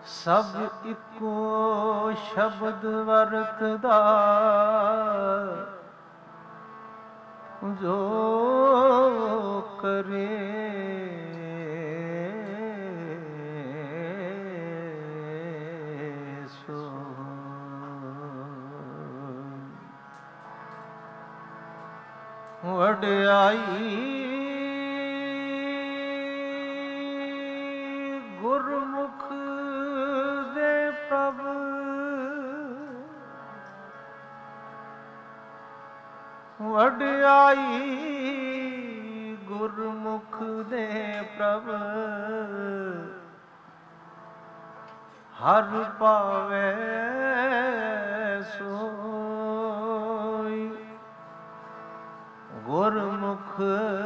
ਸਭ ਇੱਕੋ ਸ਼ਬਦ ਵਰਤਦਾ, ਜੋ ਕਰੇ ਸੋ। ਵਡਿਆਈ ਗੁਰਮੁਖ ਦੇ ਪ੍ਰਭ, ਵਡਿਆਈ ਗੁਰਮੁਖ ਦੇ ਪ੍ਰਭ, ਹਰ ਪਾਵੇ ਸੋਈ। ਗੁਰਮੁਖ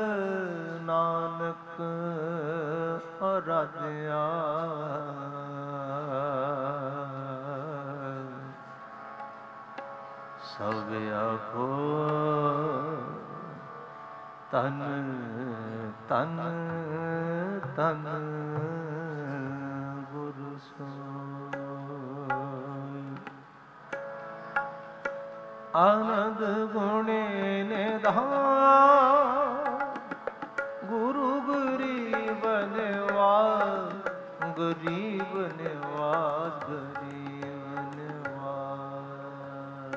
ਨਾਨਕ ਅਰਾਧਿਆ, ਸਭ ਆਖੋ ਤਨ ਤਨ ਤਨ ਗੁਰੂ ਸੋਈ। ਆਨੰਦ ਗੁਣੇ ਨਿਧਾਨ, ਗੁਰੂ ਗਰੀਬ ਨਿਵਾਜ, ਗਰੀਬ ਨਿਵਾਜ, ਗਰੀਬ ਨਿਵਾਜ।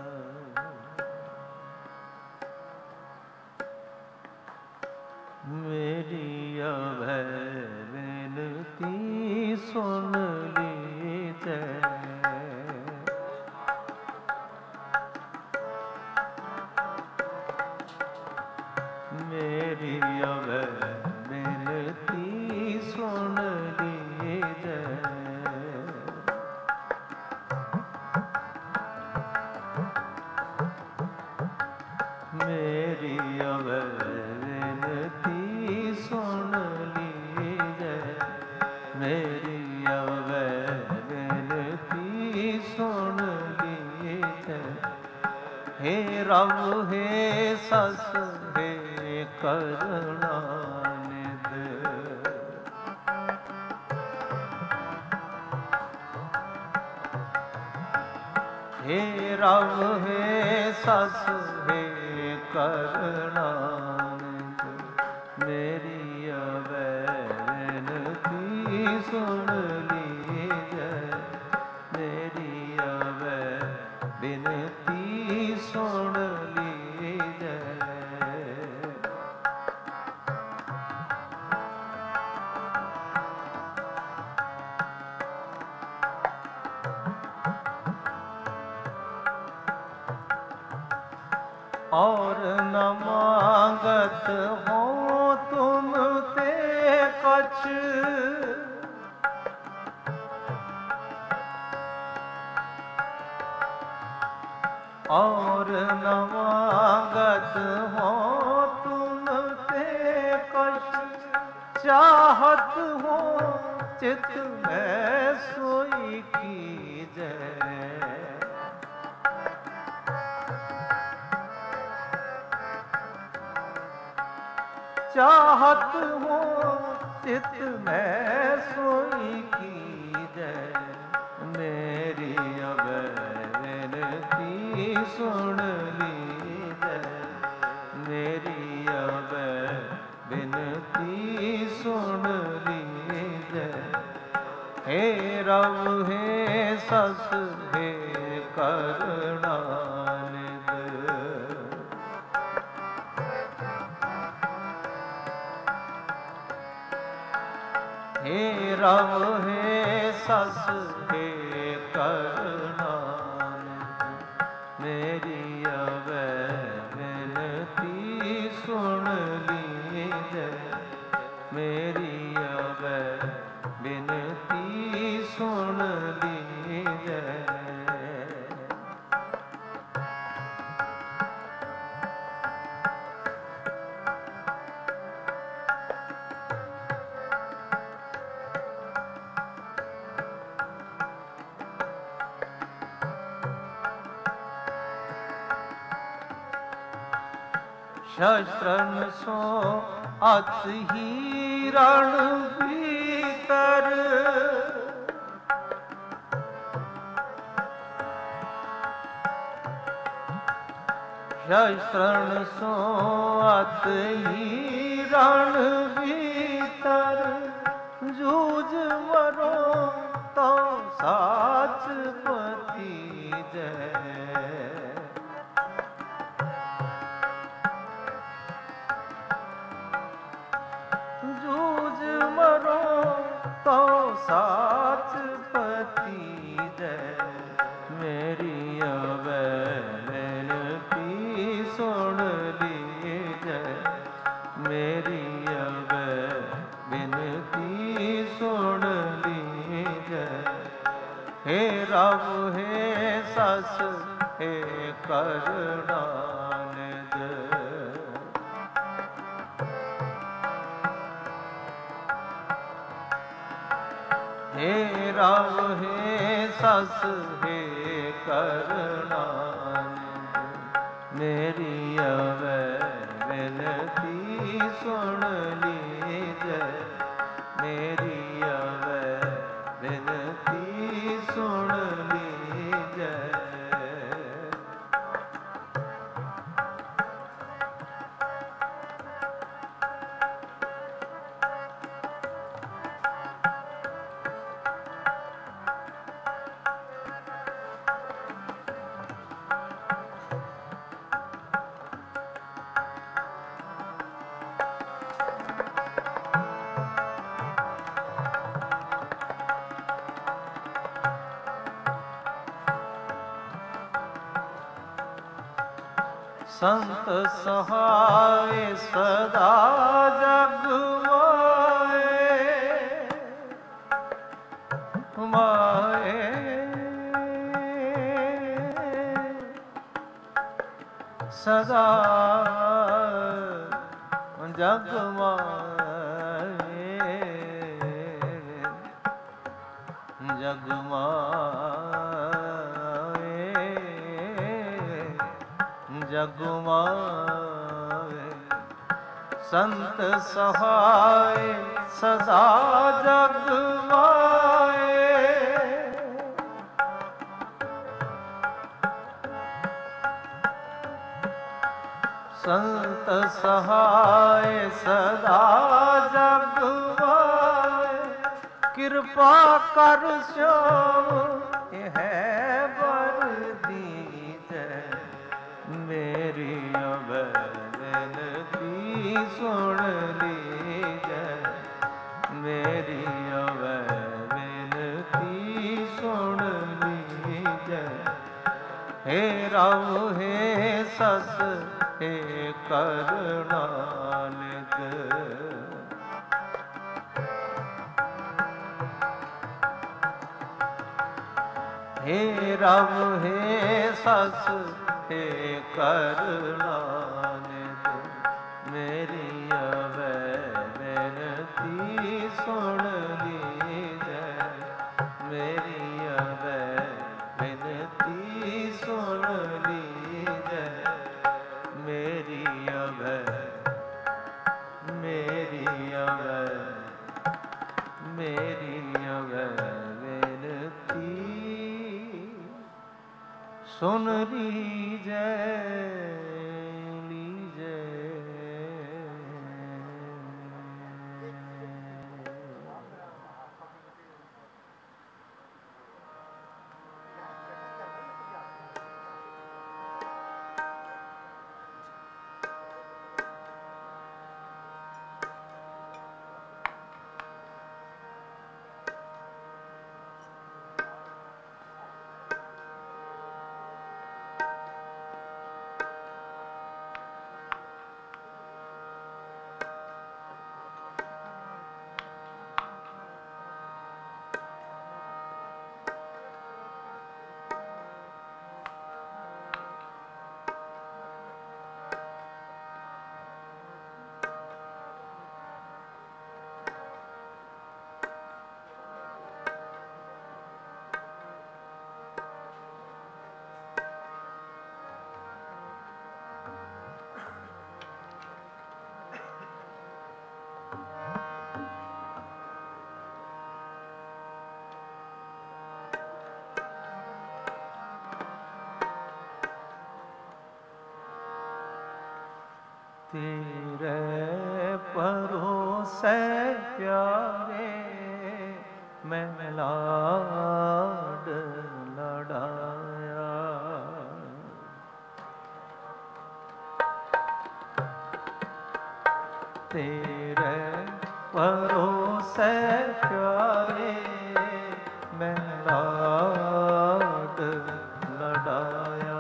ਮੇਰੀ ਅਭੈ ਬੇਨਤੀ ਸੁਣ ਲੀਜੈ, ਮੇਰੀ ਅਭੈ ਬੇਨਤੀ ਸੁਣ ਲੀਜੈ। ਮੇਰੀ ਅਭੈ ਬੇਨਤੀ ਸੁਣ ਲੀਜੈ, ਮੇਰੀ ਅਭੈ ਬੇਨਤੀ ਸੁਣ ਲੀਜੈ। ਹੇ ਰਬ ਹੇ ਸਸ ਹੇ ਕਰੁਣਾ ਨਿਧ, ਹੇ ਰਬ ਹੇ ਸਸ ਹੇ ਕਰੁਣਾ ਨਿਧ। ਮੇਰੀ ਅਭੈ ਬੇਨਤੀ ਸੁਣ ਲੀਜੈ, ਮੇਰੀ ਅਭੈ ਬੇਨਤੀ ਸੁਣ ਲੀਜੈ। और न मांगत हो तुम ते कछ, और न मांगत हो तुम ते कछ, चाहत हो चित में सोई कीजै। चाहत हो चित में सोई कीजै। मेरी अभै बेनती सुन लीजै, मेरी अभै बेनती सुन लीजै। हे रब हे सस हे करुणा निध, हे रब हे सस हे करुणा निध। मेरी अभै बेनती सुन लीजै, मेरी अभै बेनती सुन लीजै। शस्त्रन सो अत ही रण भीतर, ਸ਼ਸਤਰਨ ਸੋ ਅਤ ਹੀ ਰਣ ਭੀਤਰ ਜੂਝ ਮਰੋ ਤੋ ਸਾਚ ਪਤੀ ਜੈ ਜੂਝ ਮਰੋ ਤੋ ਸਾਚ ਪਤੀ ਜੈ ਮੇਰੀ ਅਵੈ ਬੇਨਤੀ ਸੁਣ ਲੀਜੈ ਮੇਰੀ ਅਵੈ ਬੇਨਤੀ ਸੁਣ ਲੀਜੈ ਹੇ ਰਬ ਹੇ ਸਸ ਹੇ ਕਰੁਣਾ ਨਿਧ ਹੇ ਰਬ ਹੇ ਸਸ ਹੇ ਕਰੁਣਾ ਨਿਧ ਮੇਰੀ ਅਵੈ ਬੇਨਤੀ ਸੁਣ ਲੀਜੈ ਮੇਰੀ ਅਵੈ ਬੇਨਤੀ ਸੁਣ ਲੀਜੈ ਸੰਤ ਸਹਾਇ ਸਦਾ ਜਗ ਮਾਏ ਮਾਏ ਸਦਾ ਜਗ ਮਾਏ ਜਗ ਜਗ ਮਾਵੇ ਸੰਤ ਸਹਾਇ ਸਦਾ ਜਗ ਮਾਏ ਸੰਤ ਸਹਾਇ ਸਦਾ ਜਗ ਮਾਏ ਕਿਰਪਾ ਕਰ ਸਿਓ ਇਹ ਹੈ ਵਰਦੀ ਜੈ ਮੇਰੀ ਅਵੈ ਬੇਨਤੀ ਸੁਣ ਲੀਜੈ ਮੇਰੀ ਅਵੈ ਬੇਨਤੀ ਸੁਣ ਲੀਜੈ ਹੇ ਰਬ ਹੇ ਸਸ ਹੇ ਕਰੁਣਾ ਨਿਧ ਹੇ ਰਬ ਹੇ ਸਸ ਹੇ ਕਰੁਣਾ ਨਿਧ ਮੇਰੀ ਅਵੈ ਬੇਨਤੀ ਸੁਣ ਲੀਜੈ ਮੇਰੀ ਅਵੈ ਬੇਨਤੀ ਸੁਣ ਲੀਜੈ ਮੇਰੀ ਅਵੈ ਮੇਰੀ ਅਵੈ ਮੇਰੀ ਅਵੈ ਬੇਨਤੀ ਸੁਨ ਲੀਜੈ ਲੀਜੈ ਤੇਰੇ ਭਰੋਸੇ ਪਿਆਰੇ ਮੈਂ ਲਾਡ ਲੜਾਇਆ। ਤੇਰੇ ਭਰੋਸੇ ਪਿਆਰੇ ਮੈਂ ਲਾਡ ਲੜਾਇਆ।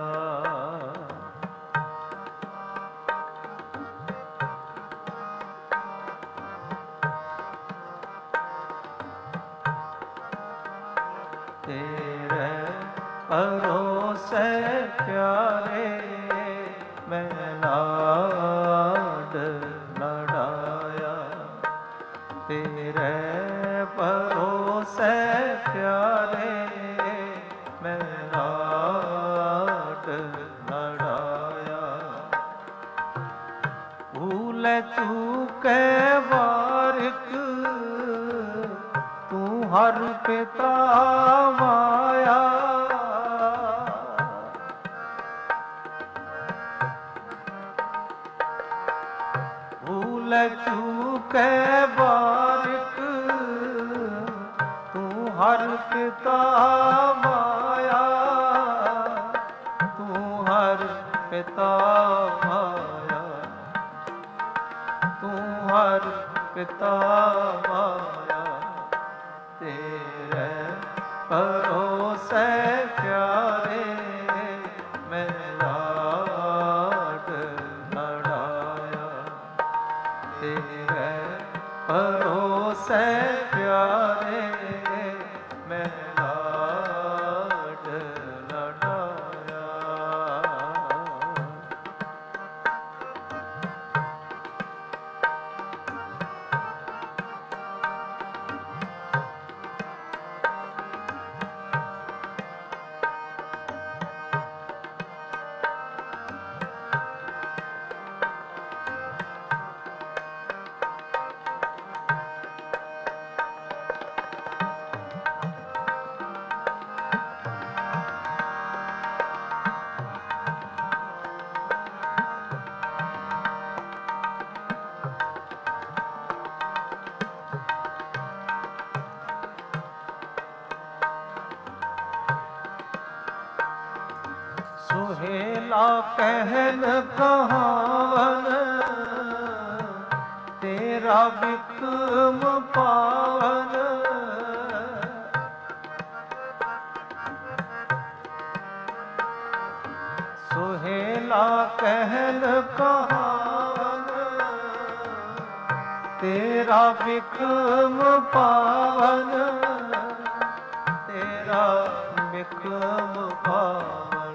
ਤੇਰੇ ਭਰੋਸੇ ਪਿਆਰੇ ਮੈਂ ਲਾਡ ਲੜਾਇਆ। ਤੇਰੇ ਭਰੋਸੇ ਪਿਆਰੇ ਮੈਂ ਲਾਡ ਲੜਾਇਆ। ਭੂਲ ਚੂਕੇ ਵਾਰਿਕ ਤੂੰ ਹਰ ਪਿਤਾ ਮਾਇਆ। ਭੂਲ ਚੂਕੇ ਬਾਰਿਕ ਤੂੰ ਹਰ ਪਿਤਾ ਮਾਇਆ। ਤੂੰ ਹਰ ਪਿਤਾ ਮਾਇਆ। ਤੂੰ ਹਰ ਪਿਤਾ ਮਾਇਆ। ਤੇਰੇ ਭਰੋਸੇ ਪਿਆਰੇ ਮੈਂ ਲਾਡ ਲੜਾਇਆ। ਤੇਰੇ ਭਰੋਸੇ ਪਿਆਰੇ ਮੈਂ ਲਾਡ ਲੜਾਇਆ। ਸੁਹੇਲਾ ਕਹਿਨ ਕਹਾਵਨ ਤੇਰਾ ਬਿਕਮ ਪਾਵਨ। ਸੁਹੇਲਾ ਕਹਿਨ ਕਹਾਵਨ ਤੇਰਾ ਬਿਕਮ ਪਾਵਨ। ਤੇਰਾ ਬਿਕਮ ਪਾਵਨ।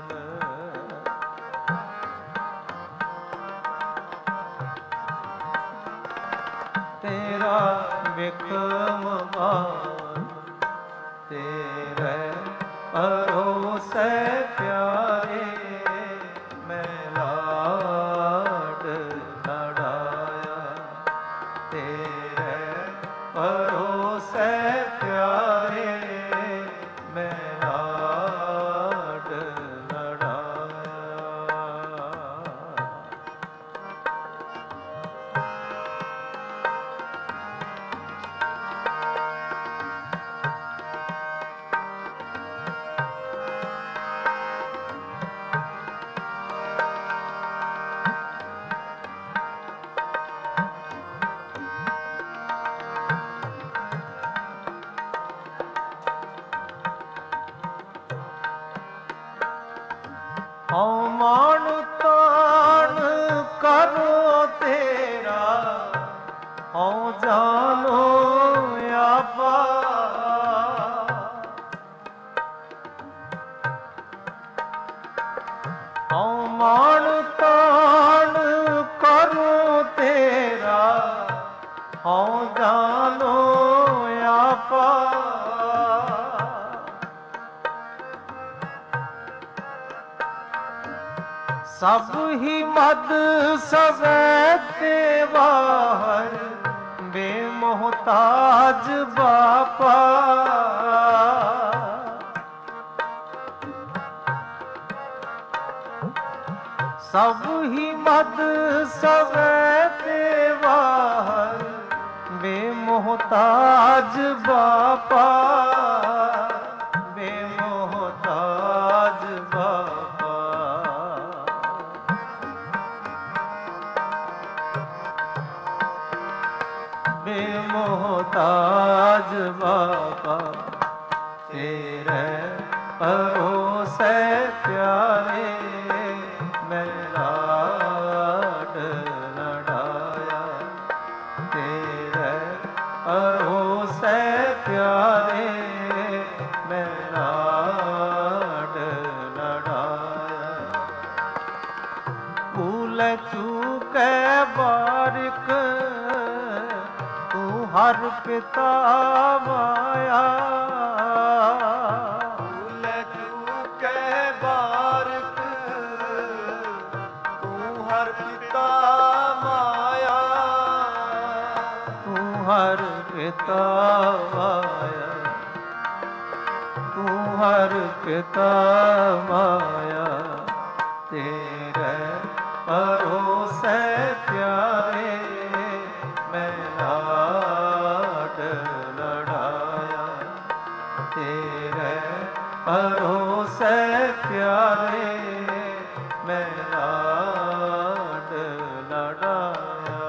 ਤੇਰਾ ਬਿਕਮ ਪਾਵਨ। ਤੇਰੇ ਭਰੋਸੇ ਪਿਆਰੇ ਮੈਂ ਲਾਡ ਲੜਾਇਆ। ਤੇਰੇ ਭਰੋਸੇ ਪਿਆਰੇ ਮੈਂ ਲਾਡ ਲੜਾਇਆ। ਹਉ ਮਾਣ ਤਾਣ ਕਰੋ ਤੇਰਾ ਹਉ ਜਾਨੋ ਆਪਾ। ਹਉ ਮਾਣ ਤਾਣ ਕਰੋ ਤੇਰਾ ਹਉ ਜਾਨੋ ਆਪਾ। ਸਭ ਹੀ ਮਦ ਸਵੈ ਤੇ ਬਾਹਰ ਬੇਮੋਹਤਾਜ ਬਾਪਾ। ਸਭ ਹੀ ਮਦ ਸਵੈ ਤੇ ਵਾਹਰ, ਬੇਮੋਹਤਾਜ ਬਾਪਾ, ਬੇਮੋਹਤਾਜ ਬਾਪਾ। ਬੇਮੋਹਤਾਜ ਬਾਪਾ, ਤੇਰੇ ਭਰੋਸੇ ਪਿਆਰੇ, ਮੈਂ ਲਾਡ ਲੜਾਇਆ। ਤੇਰੇ ਭਰੋਸੇ ਪਿਆਰੇ, ਮੈਂ ਲਾਡ ਲੜਾਇਆ। ਭੂਲ ਚੂਕੇ ਬਾਰਿਕ, ਤੂੰ ਹਰ ਪਿਤਾ ਮਾਇਆ। ਭੂਲ ਚੂਕੇ ਬਾਰਿਕ, ਤੂੰ ਹਰ ਪਿਤਾ ਮਾਇਆ। ਤੂੰ ਹਰ ਪਿਤਾ ਮਾਇਆ, ਤੂੰ ਹਰ ਪਿਤਾ ਮਾਇਆ। ਤੇਰੇ ਭਰੋਸੇ ਪਿਆਰੇ, ਮੈਂ ਲਾਡ ਲੜਾਇਆ। ਤੇਰੇ ਭਰੋਸੇ ਪਿਆਰੇ, ਮੈਂ ਲਾਡ ਲੜਾਇਆ।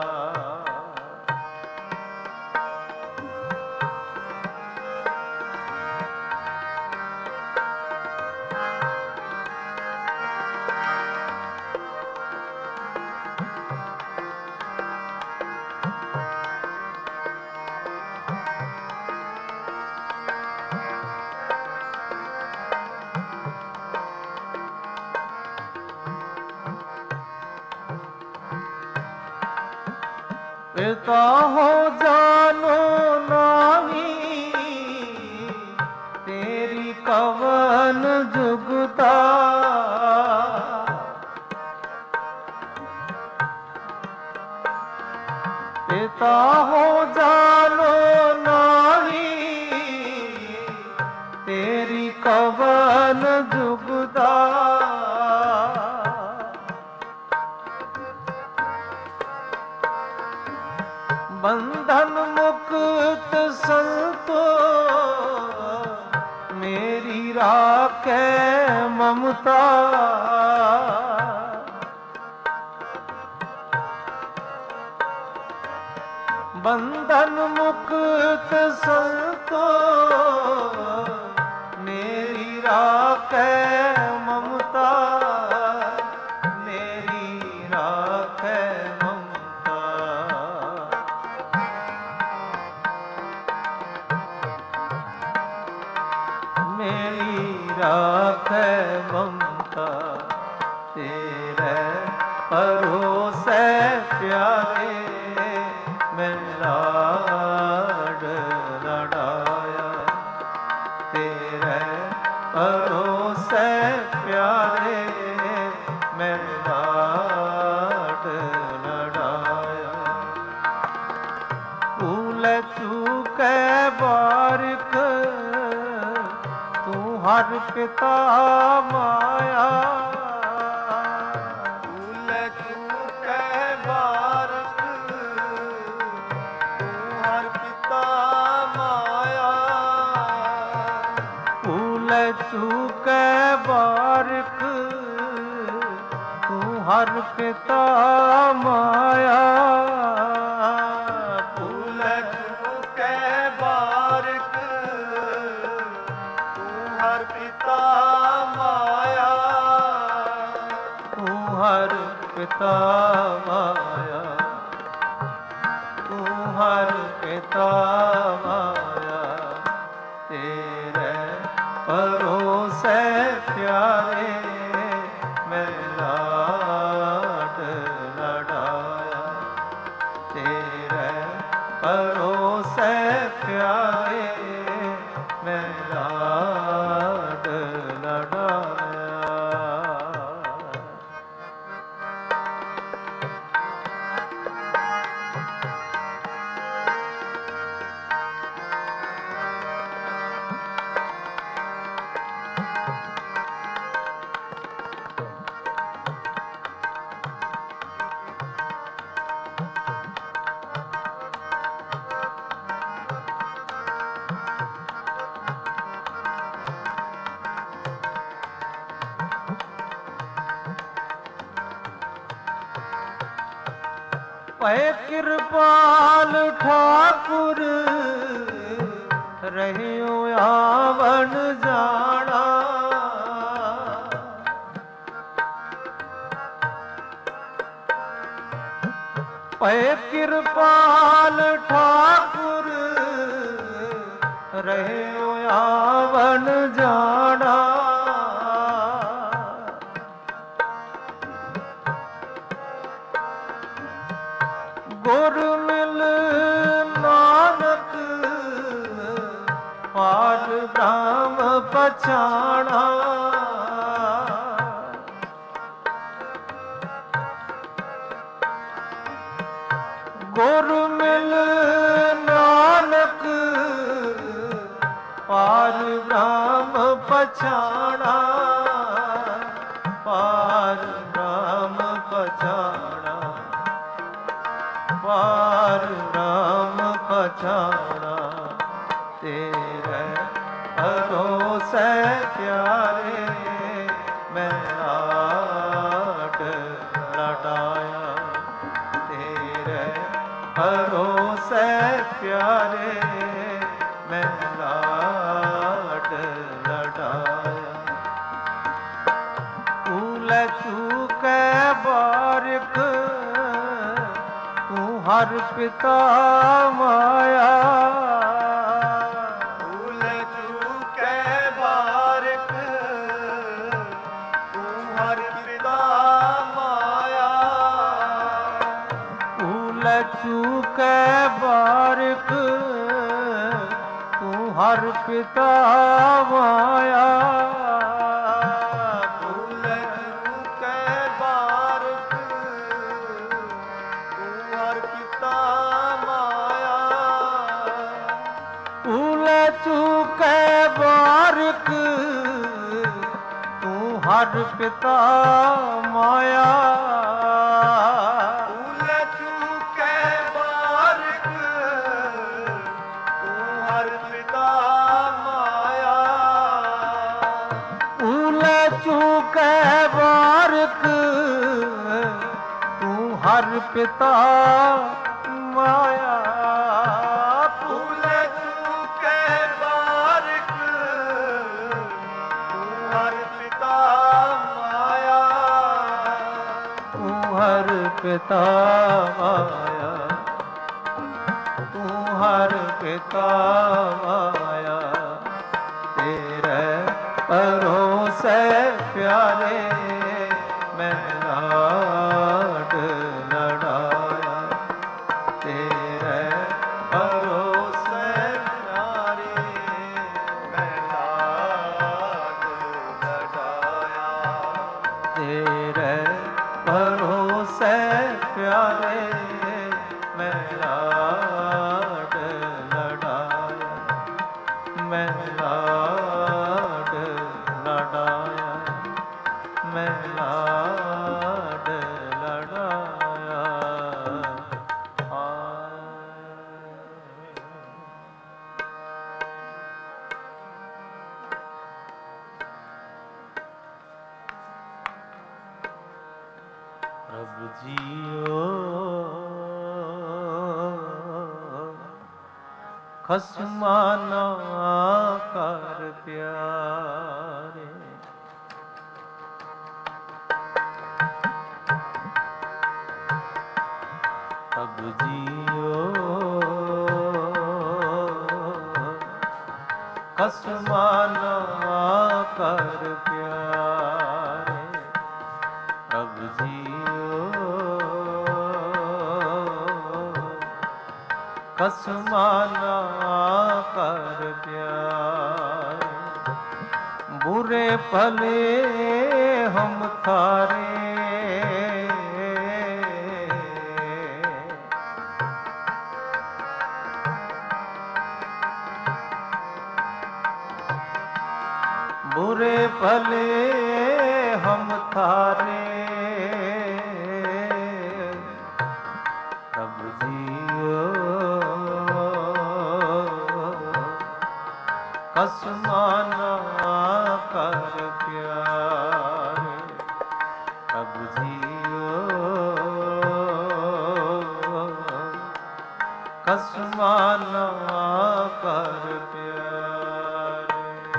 ਪਿਤਾ ਹੋ ਜਾਨੋ ਨਾਹੀ, ਤੇਰੀ ਕਵਨ ਜੁਗਤਾ। ਪਿਤਾ ਹੋ ਜਾਨੋ ਨਾਹੀ, ਤੇਰੀ ਕਵਨ ਜੁਗਤਾ। ਬੰਧਨ ਮੁਕਤ ਸੰਤੋ, ਮੇਰੀ ਰਾਖੈ ਮਮਤਾ। ਬੰਧਨ ਮੁਕਤ ਸੰਤੋ, ਮੇਰੀ ਰਾਖੈ ਮਮਤਾ। ਮੇਰੀ ਰਾਖੈ ਮਮਤਾ। ਮੇਰੀ ਰਾਖੈ ਮਮਤਾ। ਤੇਰੇ ਭਰੋਸੇ ਪਿਆਰੇ, ਮੈਂ ਲਾਡ ਲੜਾਇਆ। ਤੇਰੇ ਭਰੋਸੇ ਪਿਆਰੇ, ਮੈਂ ਲਾਡ ਲੜਾਇਆ। ਭੂਲ ਚੂਕੇ ਬਾਰਿਕ, ਤੂੰ ਹਰ ਪਿਤਾ ਮਾਇਆ। ਭੂਲ ਚੂਕੇ ਬਾਰਿਕ, ਤੂੰ ਹਰ ਪਿਤਾ ਮਾਇਆ। ਭੂਲ ਚੂਕੇ ਬਾਰਿਕ, ਤੂੰ ਹਰ ਪਿਤਾ ਮਾਇਆ। ਭੂਲ ਚੂਕੇ ਬਾਰਿਕ, ਤੂੰ ਹਰ ਪਿਤਾ ਮਾਇਆ। ਤੂੰ ਹਰ ਪਿਤਾ ਮਾਇਆ। ਤੂੰ ਹਰ ਪਿਤਾ ਮਾਇਆ। ਤੇਰੇ ਭਰੋਸੇ ਪਿਆਰੇ, ਮੈਂ ਲਾਡ ਲੜਾਇਆ। ਤੇਰੇ ਭਰੋਸੇ ਪਿਆਰੇ, ਮੈਂ ਲਾਡ ਲੜਾਇਆ। ਭੈ ਕਿਰਪਾਲ ਠਾਕੁਰ ਰਹਿਓ ਆਵਣ ਜਾਣਾ। ਭੈ ਕਿਰਪਾਲ ਠਾਕੁਰ ਰਹਿਓ ਆਵਣ ਜਾਣਾ। ਗੁਰ ਮਿਲ ਨਾਨਕ ਪਾਰ ਬ੍ਰਹਮ ਪਛਾਣਾ। ਗੁਰ ਮਿਲ ਨਾਨਕ ਪਾਰ ਬ੍ਰਹਮ ਪਛਾਣਾ। ਪਾਰ ਬ੍ਰਹਮ ਪਛਾਣਾ। ਪਾਰ ਬ੍ਰਹਮ ਪਛਾਣਾ। ਤੇਰੇ ਭਰੋਸੇ ਪਿਆਰੇ ਮੈਂ ਲਾਡ ਲਡਾਇਆ। ਤੇਰੇ ਭਰੋਸੇ ਪਿਆਰੇ ਮੈਂ ਲਾਡ ਲਡਾਇਆ। ਭੂਲ ਚੂਕੈ ਬਾਰਿਕ ਤੂੰ ਹਰ ਪਿਤਾ ਮਾਇਆ। ਭੂਲ ਚੂਕੈ ਬਾਰਿਕ ਤੂੰ ਹਰ ਪਿਤਾ ਮਾਇਆ। ਭੂਲ ਚੂਕੈ ਬਾਰਿਕ ਤੂੰ ਹਰ ਪਿਤਾ ਮਾਇਆ। ਭੂਲ ਚੂਕੈ ਬਾਰਿਕ ਤੂੰ ਹਰ ਪਿਤਾ ਮਾਇਆ। ਭੂਲ ਚੂਕੈ ਬਾਰਿਕ ਤੂੰ ਹਰ ਪਿਤਾ ਮਾਇਆ। ਭੂਲ ਚੂਕੈ ਬਾਰਿਕ ਤੂੰ ਹਰ ਪਿਤਾ ਮਾਇਆ। ਭੂਲ ਚੂਕੈ ਬਾਰਿਕ ਤੂੰ ਹਰ ਪਿਤਾ ਮਾਇਆ। ਭੂਲ ਚੂਕੈ ਬਾਰਿਕ ਤੂੰ ਹਰ ਪਿਤਾ ਮਾਇਆ। ਤੂੰ ਹਰ ਪਿਤਾ ਮਾਇਆ। ਤੂੰ ਹਰ ਪਿਤਾ ਮਾਇਆ। ਤੇਰੇ ਭਰੋਸੇ ਪਿਆਰੇ ਮੈਂ ਲਾਡ ਲਡਾਇਆ। ਤੇਰੇ ਭਰੋਸੇ ਪਿਆਰੇ ਮੈਂ ਲਾਡ ਲਡਾਇਆ। ਤੇਰੇ ਭਰੋਸੇ ਪਿਆਰੇ ਮੈਂ ਲਾਡ ਲਡਾਇਆ। ਮੈਂ ਲਾਡ ਲਡਾਇਆ। ਮੈਂ ਲਾਡ ਲਡਾਇਆ। ਪ੍ਰਭ ਜੀਓ ਖਸਮਾਂ ਨਾ ਕਰ ਪਿਆਰੇ। ਪ੍ਰਭ ਜੀਓ ਖਸਮਾਂ ਨਾ ਕਰ ਪਿਆਰੇ। ਪ੍ਰਭ ਜੀਓ ਖਸਮਾਂ ਨਾ ਕਰ ਪਿਆਰੇ। ਬੁਰੇ ਭਲੇ ਹਮ ਥਾਰੇ बुरे भले हम थारे प्रभु जियो कसमाना कर प्यारे प्रभु जियो ਖਸਮਾ ਨਾ ਕਰ ਪਿਆਰੇ।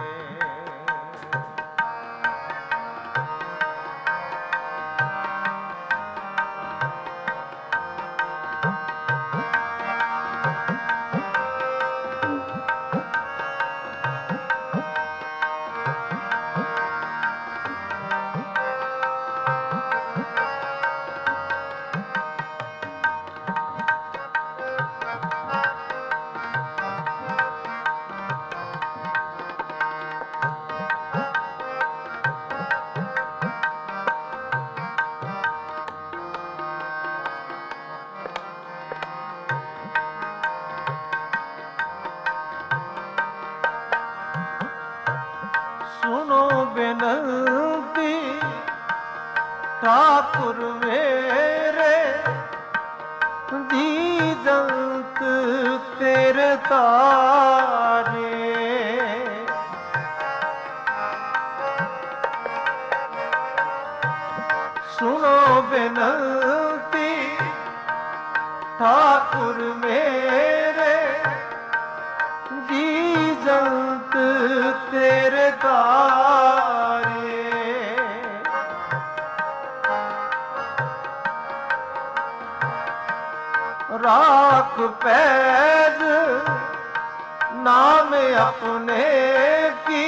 ਸੁਣੋ ਬੇਨੰਤੀ ਠਾਕੁਰ ਮੇਰੇ, ਦੀਜੰਤ ਤੇਰੇ ਤਾਰੇ। ਸੁਣੋ ਬੇਨੰਤੀ ਠਾਕੁਰ ਮੇਰੇ, ਦੀਜੰਤ ਤੇਰੇ ਤਾਰੇ। ਰਾਖ ਪੈਜ ਨਾਮ ਆਪਣੇ ਕੀ,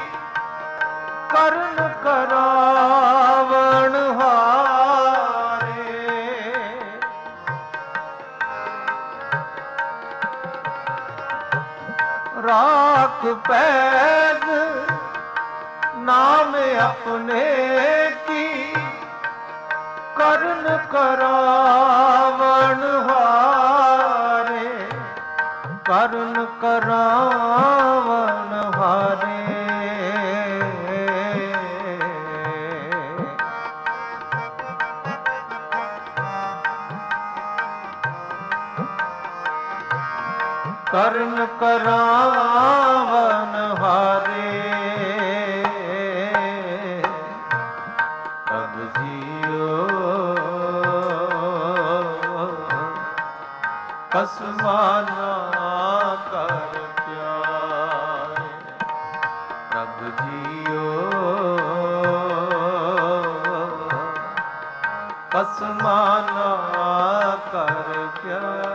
ਕਰਨ ਕਰਾਵਣ ਹਾਰੇ। ਰਾਖ ਪੈਜ ਨਾਮ ਆਪਣੇ ਕੀ, ਕਰਨ ਕਰਾਵਣ ਹਾਰੇ। ਕਰਨ ਕਰਾਵਣ ਹਾਰੇ। ਕਰਨ ਕਰਾਵਣ ਹਾਰੇ। ਪ੍ਰਭ ਜੀਓ ਖਸਮਾ ਨਾ ਕਰ ਪਿਆਰੇ। ਪ੍ਰਭ ਜੀਓ ਖਸਮਾ ਨਾ ਕਰ ਪਿਆਰੇ।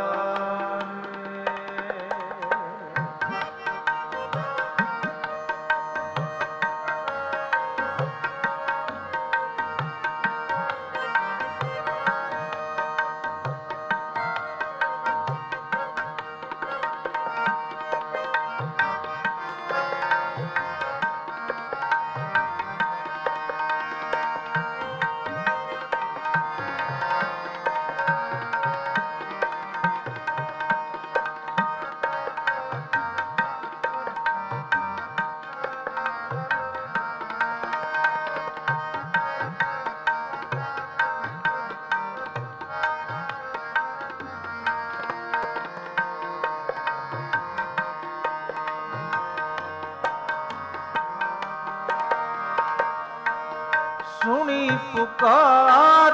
ਸੁਣੀ ਪੁਕਾਰ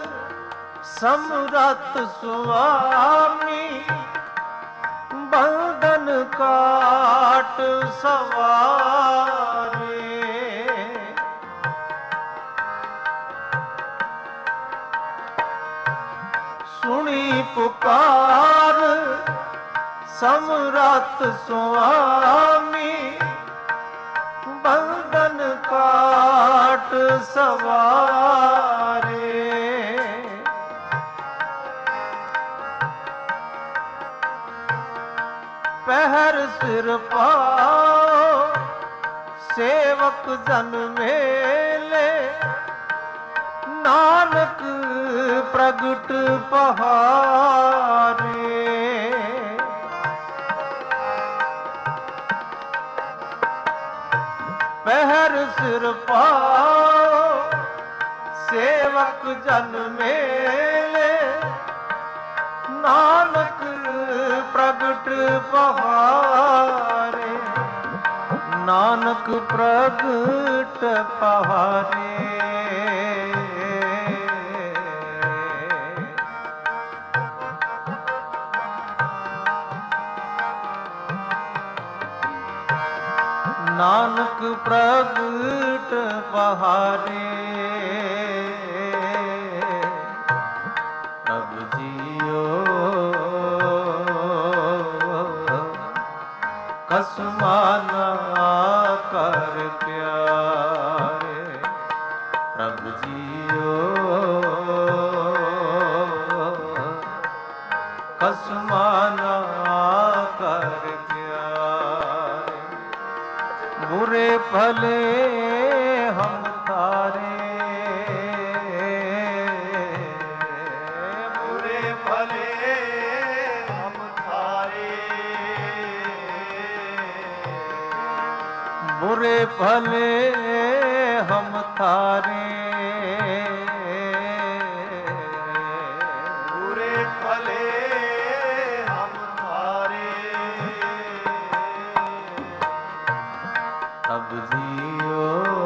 ਸਮਰੱਥ ਸੁਆਮੀ, ਬੰਧਨ ਕਾਟ ਸਵਾਰੇ। ਸੁਣੀ ਪੁਕਾਰ ਸਮਰੱਥ ਸੁਆਮੀ, ਬੰਧਨ ਕਾਟ ਸਵਾਰੇ। ਪਹਿਰ ਸਿਰ ਪਾਓ ਸੇਵਕ ਜਨ ਮੇਲੇ, ਨਾਨਕ ਪ੍ਰਗਟ ਪਹਾਰੇ। ਪਹਿਰ ਸਿਰ ਪਾਓ ਸੇਵਕ ਜਨ ਮੇਲੇ, ਨਾਨਕ ਪ੍ਰਗਟ ਪਹਾਰੇ। ਨਾਨਕ ਪ੍ਰਗਟ ਪਹਾਰੇ। ਨਾਨਕ ਪ੍ਰਗਟ ਪਹਾਰੇ ਪ੍ਰਭ ਜੀਓ ਕਸਮਾਨਾ ਕਰ ਪਿਆਰੇ ਪ੍ਰਭ ਜੀਓ ਕਸਮਾਨਾ ਕਰ ਪਿਆਰੇ ਬੁਰੇ ਭਲੇ ਹਮ ਤਾਰੇ ਬੁਰੇ ਭਲੇ ਹਮ ਥਾਰੇ ਬੁਰੇ ਭਲੇ ਹਮ ਤਾਰੇ ਬੁਰੇ ਭਲੇ ਹਮ ਥਾਰੇ ਪ੍ਰਭ ਜੀਓ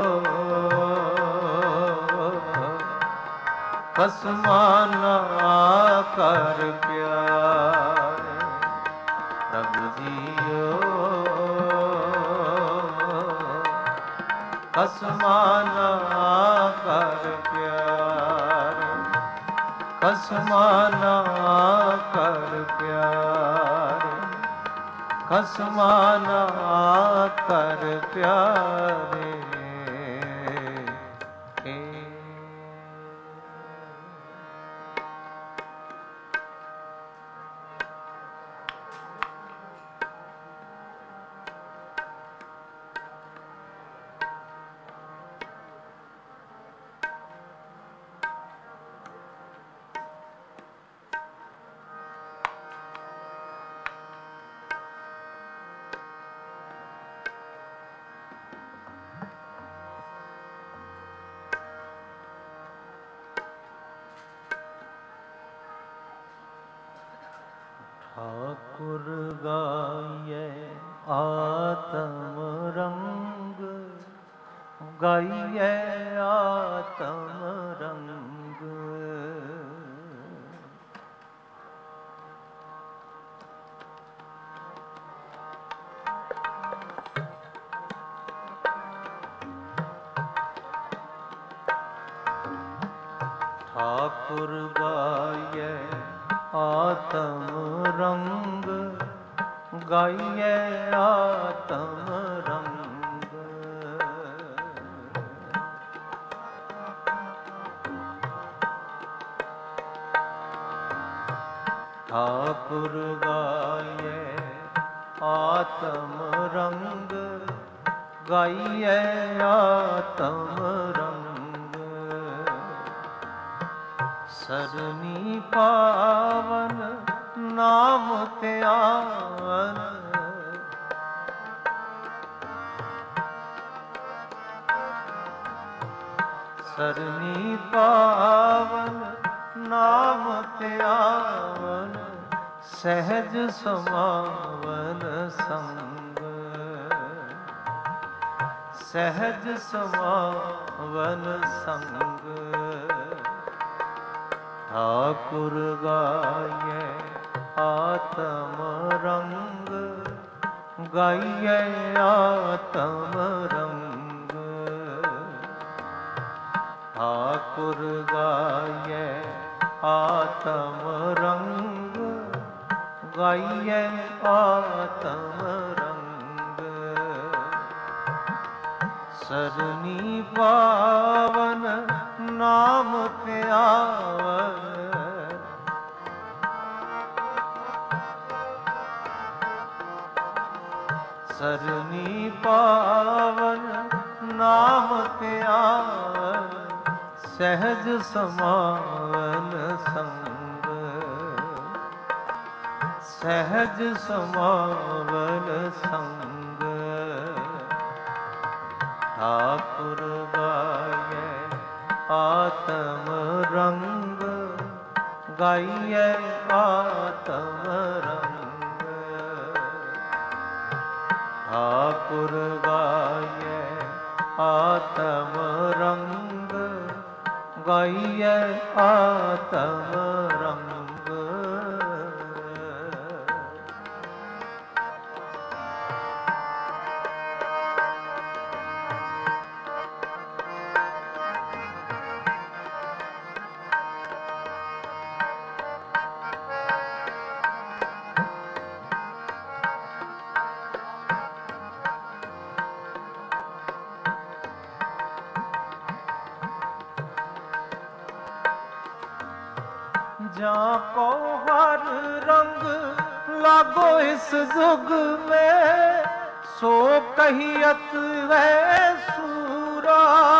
ਕਸਮਾਨਾ ਕਰ ਪਿਆਰੇ ਪ੍ਰਭ ਜੀਓ ਕਸਮਾਨਾ ਕਰ ਪਿਆਰੇ ਕਸਮਾਨਾ ਕਰ ਪਿਆਰੇ ਕਸਮਾਨਾ ਕਰ ਪਿਆਰੇ ਠਾਕੁਰ ਗਾਈਐ ਆਤਮ ਰੰਗ ਗਾਈਐ ਆਤਮ ਰੰਗ ਠਾਕੁਰ ਗਾਈਐ ਆਤਮ ਰੰਗ ਗਾਈਐ ਆਤਮ ਰੰਗ ਠਾਕੁਰ ਗਾਈਐ ਆਤਮ ਰੰਗ ਗਾਈਐ ਆਤਮ ਰੰਗ ਸਰਨੀ ਪਾਵਨ ਨਾਮ ਧਿਆਨ ਸਰਨੀ ਪਾਵਨ ਨਾਮ ਧਿਆਨ ਸਹਿਜ ਸਮਾਵਨ ਸੰਗ ਸਹਿਜ ਸਮਾਵਨ ਸੰਗ ਠਾਕੁਰ ਗਾਈਐ ਆਤਮ ਰੰਗ ਗਾਈਐ ਆਤਮ ਰੰਗ ਠਾਕੁਰ ਗਾਈਐ ਆਤਮ ਰੰਗ ਗਾਈਐ ਆਤਮ ਰੰਗ ਸਰਨੀ ਪਾਵਨ ਨਾਮ ਧਿਆਵਨ ਸਰਨੀ ਪਾਵਨ ਨਾਮ ਧਿਆਵਨ ਸਹਿਜ ਸਮਾਵਨ ਸੰਗ ਸਹਿਜ ਸਮਾਵਨ ਸੰਗ ਠਾਕੁਰ ਗਾਈਐ ਆਤਮ ਰੰਗ ਗਾਈਐ ਆਤਮ ਰੰਗ ਠਾਕੁਰ ਗਾਈਐ ਆਤਮ ਰੰਗ ਗਾਈਐ ਆਤਮ ਰੰਗ जाको हर रंग लागो इस जुग में, सो कहियत वै सूरा।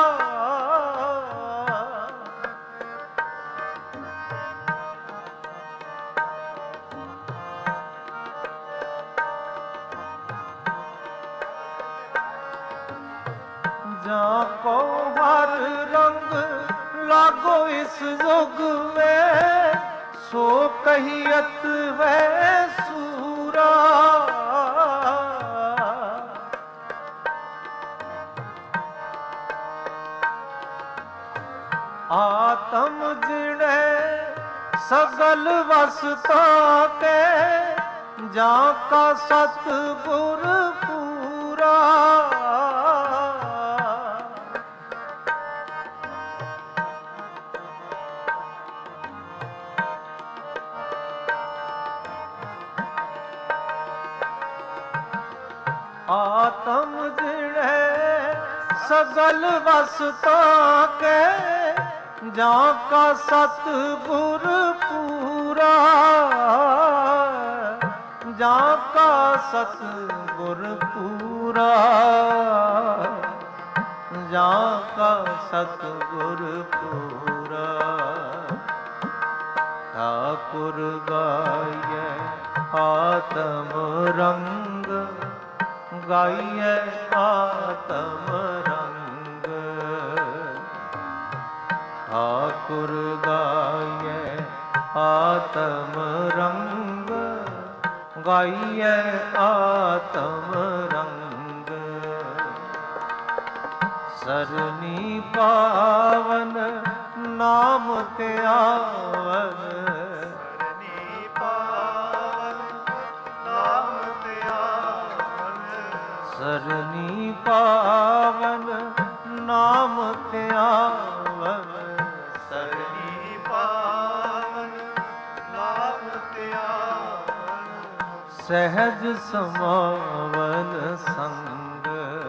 जाको हर रंग लागो इस जुग में, सो कहियत वै सूरा। आत्म जिणे सगल वसता के, जाका सतगुर पूरा। आत्म जिणे सगल वसता के, जाका सतगुर पूरा। जाका सतगुर पूरा, जाका सतगुर पूरा। ठाकुर गाये आत्म रंग, गाइए आत्म रंग। ठाकुर गाइए आत्म रंग, गाइए आत्म रंग। सरनी पावन नाम त्यावन, सरनी पावन नाम त्यावन। सरनी पावन नाम त्यावन। सरनी पावन नाम त्यावन। सहज समावन संग,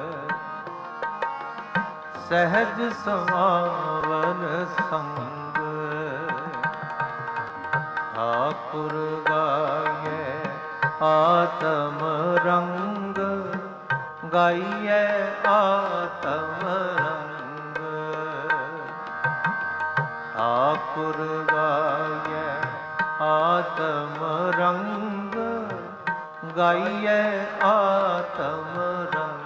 सहज समावन संग। ठाकुर गाये आत्म रंग, गाइए आत्म रंग। ठाकुर गाये आत्म रंग, गाइए आत्म रंग।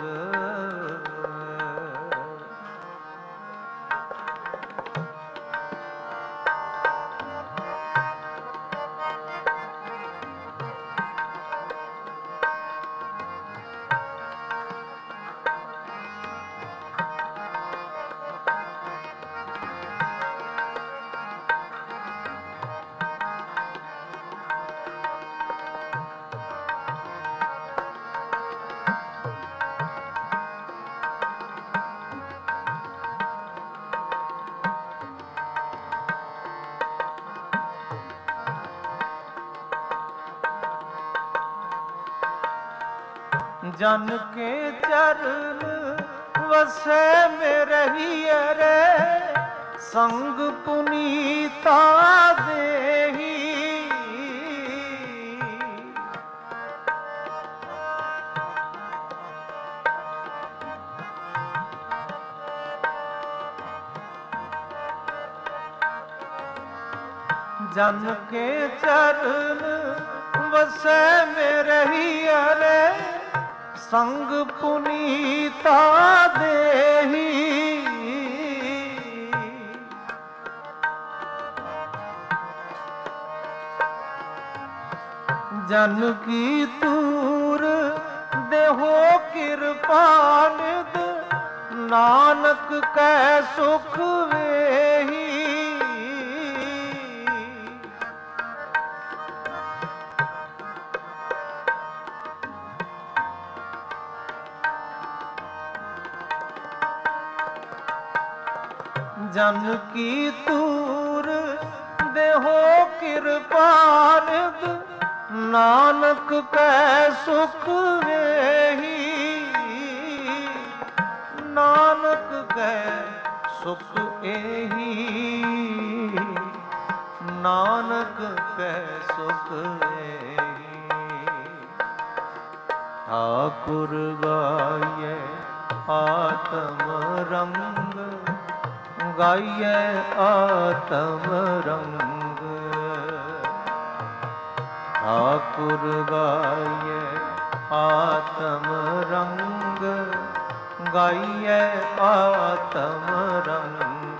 जन के चरण वसे में रहिए रे, संग पुनीता देही। जन के चरण वसे में रहिए रे, संग पुनीता देही। जन की तूर देहो कृपानिध, नानक कै सुख वेही। जन की तूर देहो कृपानिध, नानक कै सुख वेही। नानक कै सुख एही, ਨਾਨਕ ਕੈ ਸੁਖ ਏਹੀ। ਠਾਕੁਰ ਗਾਈਐ ਆਤਮ ਰੰਗ, ਗਾਈਐ ਆਤਮ ਰੰਗ। ਠਾਕੁਰ ਗਾਈਐ ਆਤਮ ਰੰਗ, ਗਾਈਐ ਆਤਮ ਰੰਗ।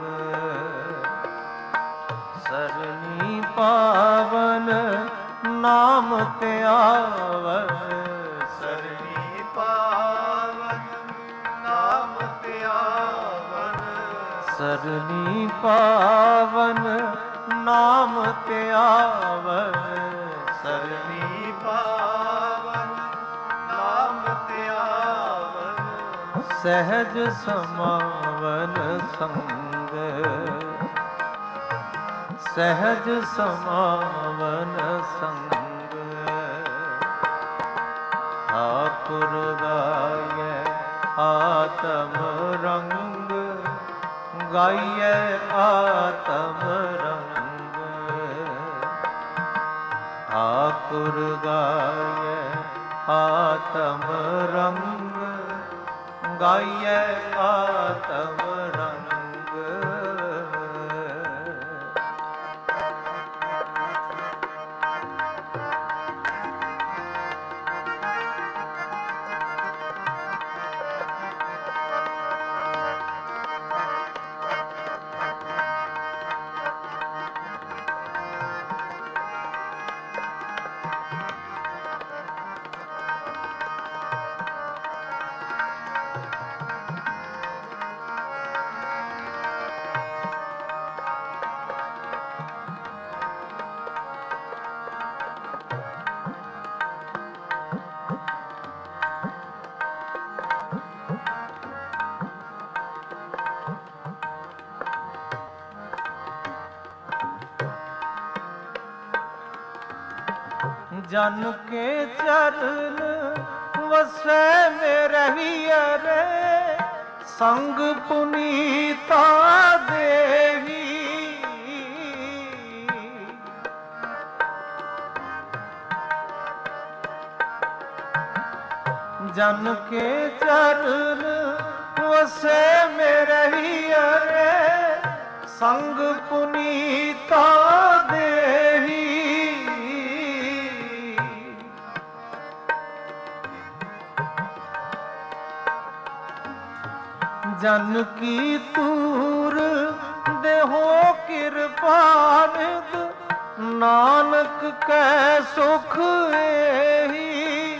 ਸਰਨੀ ਪਾਵਨ ਨਾਮ ਧਿਆਵੈ, ਸਰਨੀ ਪਾਵਨ ਨਾਮ ਧਿਆਵਨ। ਸਰਨੀ ਪਾਵਨ ਨਾਮ ਧਿਆਵੈ, ਸਰਨੀ ਪਾਵਨ ਨਾਮ ਧਿਆਵਨ। ਸਹਿਜ ਸਮਾਵਨ ਸੰਗ, ਸਹਿਜ ਸਮਾਵਨ ਸੰਗ। ਠਾਕੁਰ ਗਾਈਐ ਆਤਮ ਰੰਗ, ਗਾਈਐ ਆਤਮ ਰੰਗ। ਠਾਕੁਰ ਗਾਈਐ ਆਤਮ ਰੰਗ, ਗਾਈਐ ਆਤਮ ਰੰਗ। ਜਨ ਕੇ ਚਰਨ ਵਸੈ ਮੇਰਹਿ ਰੇ, ਸੰਗ ਪੁਨੀਤਾ ਦੇਹੀ। ਜਨ ਕੇ ਚਰਨ ਵਸੈ ਮੇਰਹਿ ਰੇ, ਸੰਗ ਪੁਨੀਤਾ ਦੇਹੀ। ਜਨ ਕੀ ਤੂਰ ਦੇਹੋ ਕਿਰਪਾਨਿਦ, ਨਾਨਕ ਕੈ ਸੁਖ ਏਹੀ।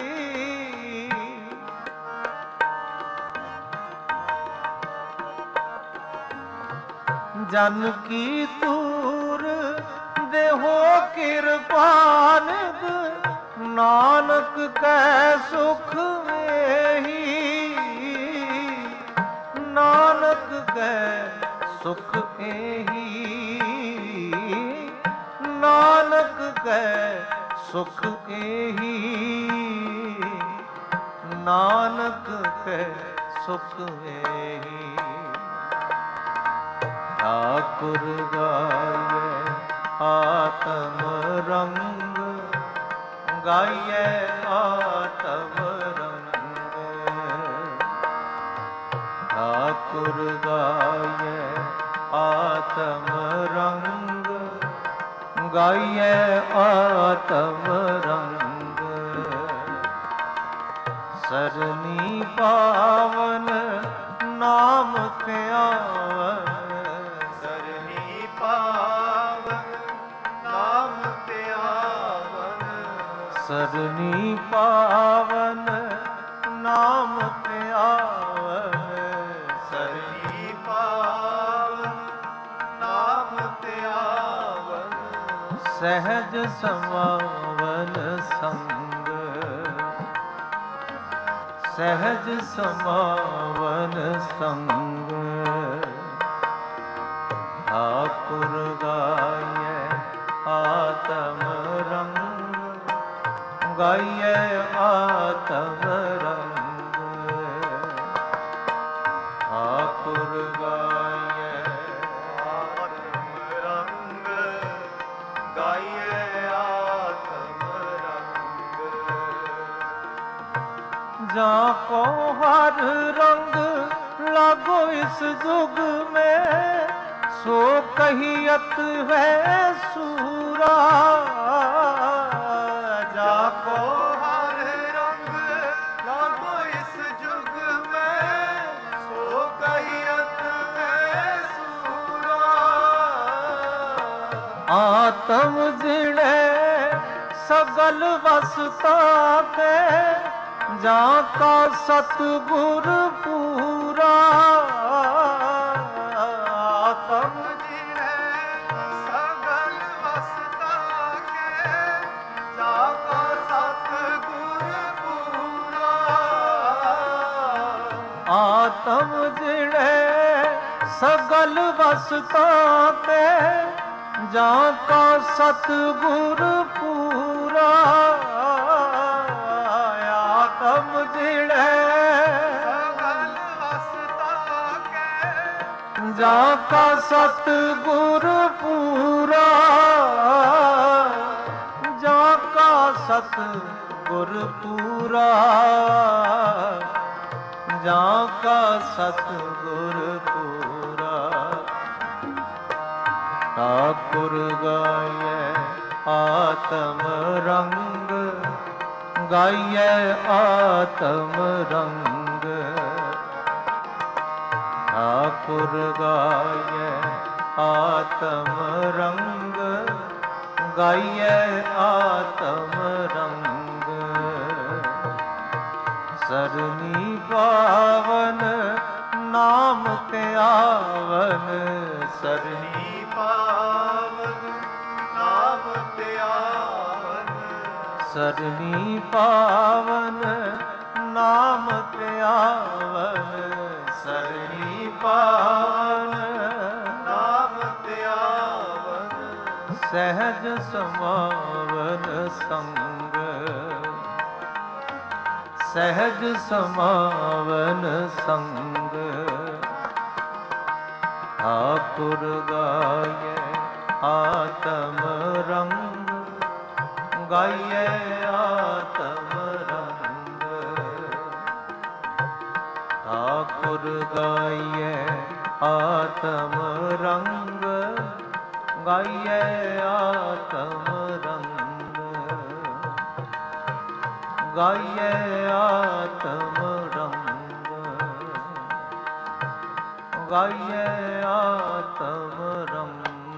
ਜਨ ਕੀ ਤੂਰ ਦੇਹੋ ਕਿਰਪਾਨਿਦ, ਨਾਨਕ ਕੈ ਸੁਖ ਏਹੀ। ਨਾਨਕ ਕੈ ਸੁਖ ਏਹੀ, ਨਾਨਕ ਕੈ ਸੁਖ ਏਹੀ। ਨਾਨਕ ਕੈ ਸੁਖ ਏਹੀ। ਠਾਕੁਰ ਗਾਈਐ ਆਤਮ ਰੰਗ, ਗਾਈਐ ਆਤਮ ਰੰਗ। ਠਾਕੁਰ ਗਾਈਐ ਆਤਮ ਰੰਗ, ਗਾਈਐ ਆਤਮ ਰੰਗ। ਸਰਨੀ ਪਾਵਨ ਨਾਮ ਧਿਆਵੈ, ਸਰਨੀ ਪਾਵਨ ਨਾਮ ਧਿਆਵਨ। ਸਰਨੀ ਪਾਵਨ ਨਾਮ ਧਿਆਵੈ, ਸਰਨੀ ਪਾਵਨ ਨਾਮ ਧਿਆਵਨ। ਸਹਿਜ ਸਮਾਵਨ ਸੰਗ, ਸਹਿਜ ਸਮਾਵਨ ਸੰਗ। ਠਾਕੁਰ ਗਾਈਐ ਆਤਮ ਰੰਗ, ਗਾਈਐ ਆਤਮ ਰੰਗ। ਠਾਕੁਰ ਗਾਈਐ ਆਤਮ ਰੰਗ, जाको हर रंग लागो इस जुग में, सो कहियत है सूरा। जाको हर रंग लागो इस जुग में, सो कहियत है सूरा। आत्म जिणे सगल वसता के, जाका सतगुर पूरा। आत्म जिणे सगल वसता के, जाका सतगुर पूरा। आत्म जिणे सगल वसता के, जाका सतगुर पूरा। आत्म जिणे सगल वसता के, जाका सतगुर पूरा। जाका सतगुर पूरा। जाका सतगुर पूरा। ठाकुर गाये आत्म रंग, गाये आत्म रंग। ठाकुर गाये आत्म रंग, गाये आत्म रंग। सरनी पावन नाम ते आवन, सरनी पावन नाम ते आवन। सरनी पावन नाम ते आवन। सरनी पावन नाम ते आवन। सहज समावन संग, सहज समावन संग। ठाकुर गाये आत्म रंग, गाये आत्म रंग। ठाकुर गाये आत्म रंग, गाये आत्म रंग। गाये आत्म रंग, गाये आत्म रंग।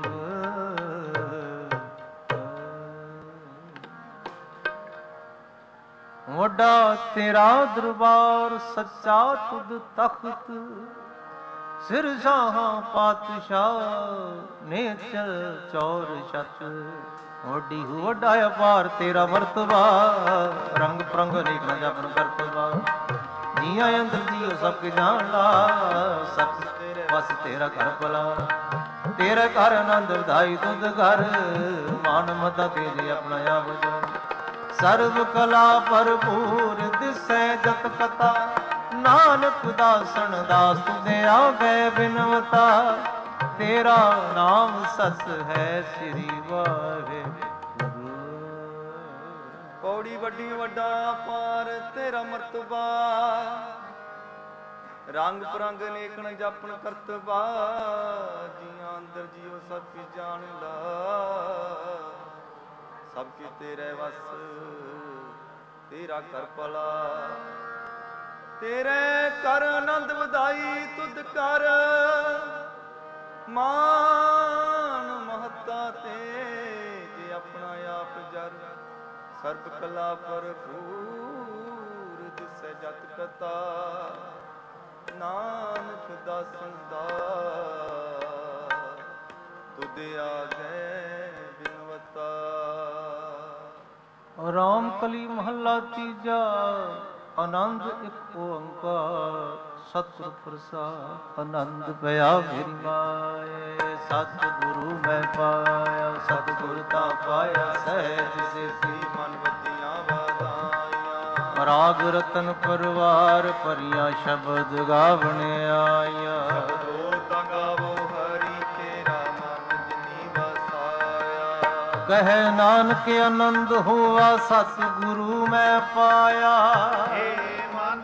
ਵੱਡਾ ਤੇਰਾ ਦਰਬਾਰ ਸੱਚਾ ਤੁਧ ਤਖਤ, ਸਿਰ ਸ਼ਾਹਾਂ ਪਾਤਸ਼ਾਹ ਨੇਚਰ ਚੌਰ ਛਤ। ਵੱਡੀ ਹੋ ਵੱਡਾ ਅਪਾਰ ਤੇਰਾ ਮਰਤਬਾ, ਰੰਗ ਪ੍ਰੰਗ ਅਨੇਕ ਨਾ ਜਪਨ ਕਰਤਬਾ। ਜੀਆਂ ਅੰਦਰ ਜੀਓ ਸਭ ਕੇ ਜਾਣ ਲਾ, ਸਭ ਤੇਰੇ ਵਸ ਤੇਰਾ ਘਰ ਭਲਾ। ਤੇਰੇ ਘਰ ਆਨੰਦ ਵਧਾਈ ਤੁਧ ਘਰ, ਮਾਨ ਮਤਾ ਤੇਰੇ ਆਪਣਾ ਆਪ ਜਾ। ਸਰਬ ਕਲਾ ਭਰਪੂਰ ਦਿਸੈ ਜਤ ਕਤਾ, ਨਾਨਕ ਦਾਸਨ ਦਾਸ ਤੁਧੇ ਆਗੇ ਬਿਨਵਤਾ। ਤੇਰਾ ਨਾਮ ਸਤ ਹੈ ਸ੍ਰੀ ਵਾਹਿਗੁਰੂ। ਪੌੜੀ ਵੱਡੀ ਵੱਡਾ ਪਾਰ ਤੇਰਾ ਮਰਤਬਾ, ਰੰਗ ਪ੍ਰੰਗ ਨੇਕਣ ਜਾਪਣ ਕਰਤਬਾ। ਜੀਆਂ ਅੰਦਰ ਜੀਓ ਸਭ ਕੀ ਜਾਣ ਲਾ, ਸਭ ਕੀ ਤੇਰੇ ਵਸ ਤੇਰਾ ਕਰ ਭਲਾ। ਤੇਰੇ ਕਰ ਆਨੰਦ ਵਧਾਈ ਤੁਧ ਕਰ, ਮਾਨ ਮਹੱਤਾ ਤੇ ਜੇ ਆਪਣਾ ਆਪ ਜਰ। ਸਰਬ ਕਲਾ ਭਰਪੂਰ ਦਿਸੈ ਜਤ ਕਤਾ, ਨਾਨਕ ਦਾਸਨ ਦਾ ਤੁਧ ਆਗੇ ਬਿਨਵਤਾ। ਰਾਮ ਕਲੀ ਮਹੱਲਾ ਤੀਜਾ। ਆਨੰਦ ਇੱਕ ਓੰਕਾਰ ਸਤਿਗੁਰ ਪ੍ਰਸਾਦ। ਆਨੰਦ ਪਿਆ ਮੇਰੀ ਮਾਏ, ਸਤਿਗੁਰੂ ਮੈਂ ਪਾਇਆ। ਸਤਿਗੁਰ ਤਾਂ ਪਾਇਆ ਸਹਿਜ ਸਿਧੀ, ਮਨ ਬੱਤੀਆਂ ਵਧਾਈਆਂ। ਰਾਗ ਰਤਨ ਪਰਵਾਰ ਭਰੀਆਂ ਸ਼ਬਦ ਗਾਵਣ ਆਇਆ। ਸ਼ਬਦੋ ਤਾਂ ਗਾਵੋ ਹਰੀ ਤੇਰਾ ਮਨ ਜਿਨੀ ਵਸਾਇਆ। ਕਹੈ ਨਾਨਕ ਆਨੰਦ ਹੋਆ ਸਤਿਗੁਰੂ ਮੈਂ ਪਾਇਆ। ਹੇ ਮਨ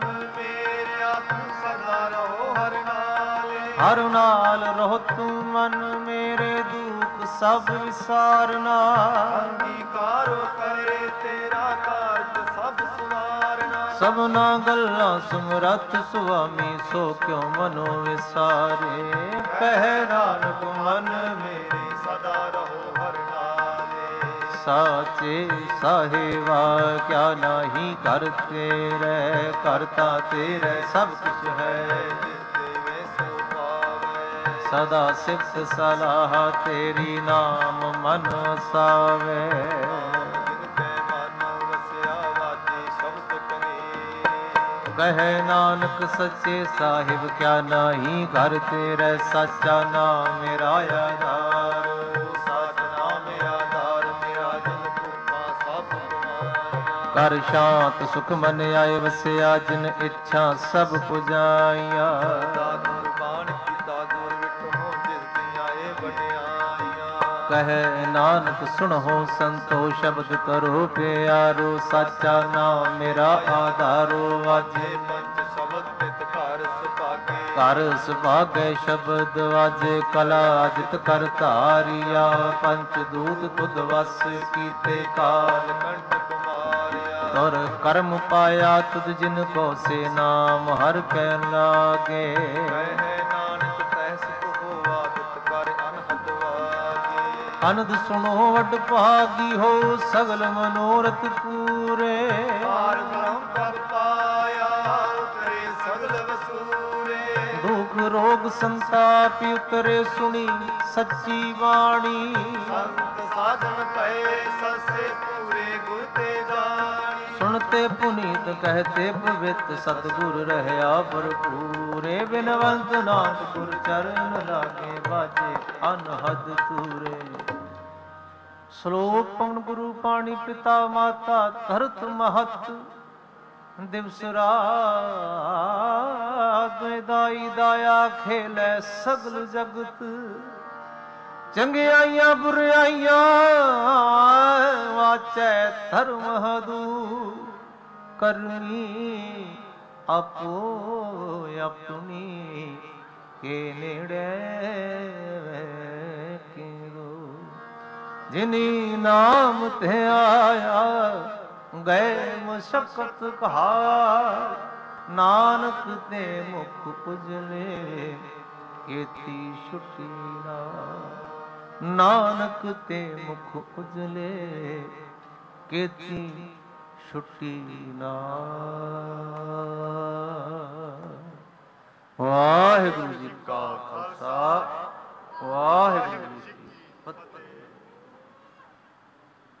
ਹਰ ਨਾਲ ਰਹੋ ਤੂੰ ਮਨ ਮੇਰੇ ਦੁੱਖ ਸਭ ਵਿਸਾਰਨਾ। ਅੰਗੀਕਾਰੋ ਕਰੇ ਤੇਰਾ ਕਾਰਜ ਸਭ ਸੁਵਾਰਨਾ। ਸਭਨਾ ਗੱਲਾਂ ਸੁਮਰਤ ਸੁਆਮੀ ਸੋ ਕਿਉ ਮਨੋ ਵਿਸਾਰੇ। ਕਹਿ ਨਾਨਕ ਮਨ ਮੇਰੇ ਸਦਾ ਰਹੋ ਹਰਿ ਨਾਲੇ। ਸਾਚੇ ਸਾਹਿਬਾ ਕਿਆ ਨਾਹੀ ਕਰ ਤੇਰੇ। ਕਰਤਾ ਤੇਰੇ ਸਭ ਕੁਛ ਹੈ। ਸਦਾ ਸਿਫਤ ਸਲਾਹ ਤੇਰੀ ਨਾਮ ਮਨ ਵਸਾਵੇ। ਕਹੈ ਨਾਨਕ ਸੱਚੇ ਸਾਹਿਬ ਕਿਆ ਨਾਹੀ ਘਰ ਤੇਰੇ। ਸਾਚਾ ਨਾਮ ਮੇਰਾ ਆਧਾਰ। ਸਾਚ ਨਾਮ ਆਧਾਰ ਮੇਰਾ ਜਨ ਕੂਪਾ ਸਭ ਗਵਾਇਆ। ਕਰ ਸ਼ਾਂਤ ਸੁਖ ਮਨ ਆਏ ਵਸਿਆ ਜਿਨ ਇੱਛਾ ਸਭ ਪੁਜਾਈਆ। ਕਹੈ ਨਾਨਕ ਸੁਣੋ ਸੰਤੋ ਸ਼ਬਦ ਕਰੋ ਪਿਆਰੋ। ਸਾਚਾ ਨਾਮ ਮੇਰਾ ਆਧਾਰੋ। ਵਾਜੇ ਪੰਚ ਸ਼ਬਦ ਪਿਤ ਘਰ ਸੁਭਾਗੇ। ਘਰ ਸੁਭਾਗੇ ਸ਼ਬਦ ਵਾਜੇ ਕਲਾ ਜਿਤ ਕਰ ਧਾਰਿਆ। ਪੰਚ ਦੂਤ ਤੁਧ ਵਸ ਕੀਤੇ ਕਾਲ ਕੰਟਕ ਮਾਰਿਆ। ਤੁਰ ਕਰਮ ਪਾਇਆ ਤੁਧ ਜਿਨ ਕੋ ਸੇ ਨਾਮ ਹਰ ਕੈ ਲਾਗੇ। ਅਨੰਦ ਸੁਣੋ ਵਡ ਭਾਗੀ ਹੋ ਸਗਲ ਮਨੋਰਥ ਪੂਰੇ। ਹਾਰ ਬ੍ਰਹਮ ਪਦ ਪਾਇਆ ਉਤਰੇ ਸਗਲ ਵਸੂਰੇ। ਦੁਖ ਰੋਗ ਸੰਤਾਪ ਉਤਰੇ ਸੁਣੀ ਸੱਚੀ ਬਾਣੀ। ਸੰਤ ਸਾਧਨ ਪਏ ਸਸੇ ਪੂਰੇ ਗੁਰ ਤੇ ਜਾਣੀ। ਸੁਣਤੇ ਪੁਨੀਤ ਕਹਤੇ ਪਵਿੱਤ ਸਤਿਗੁਰ ਰਹਿਆ ਭਰਪੂਰੇ। ਬਿਨਵੰਤ ਨਾਨਕ ਗੁਰ ਚਰਨ ਲਾਗੇ ਬਾਜੇ ਅਨਹਦ ਤੂਰੇ। ਸ਼ਲੋਕ ਪਵਨ ਗੁਰੂ ਪਾਣੀ ਪਿਤਾ ਮਾਤਾ ਧਰਤ ਮਹਤ। ਦਿਵਸ ਰਾਤ ਦਾਈ ਦਾਇਆ ਖੇਲੇ ਸਗਲ ਜਗਤ। ਚੰਗਿਆਈਆਂ ਬੁਰਾਈਆਂ ਵਾਚੈ ਧਰਮ ਹਦੂ। ਕਰਮੀ ਆਪੋ ਆਪਣੀ ਕੇ ਨੇੜੇ ਜਿਨੀ ਨਾਮ ਤੇ ਆਇਆ ਗਏ ਮੁਸ਼ਕਤ ਕਹਾ। ਨਾਨਕ ਤੇ ਮੁਖ ਉਜਲੇ ਕੀਤੀ ਛੁਟੀ ਨਾ। ਨਾਨਕ ਤੇ ਮੁਖ ਉਜਲੇ ਕੀਤੀ ਛੁਟੀ ਨਾ। ਵਾਹਿਗੁਰੂ ਜੀ ਕਾ ਖਾਲਸਾ ਵਾਹਿਗੁਰੂ ਜੀ